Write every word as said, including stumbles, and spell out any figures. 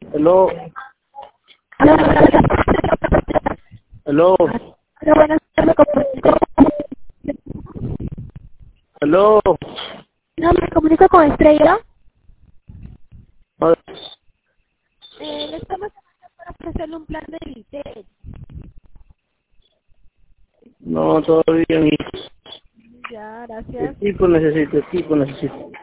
Hello. Hello. Hola, buenas tardes, me comunico. Hello. No, me comunico con Estrella. Ah, Eh, le estamos llamando para ofrecerle un plan de Vitel. No, todavía ni Ya, gracias. equipo necesito, equipo necesito.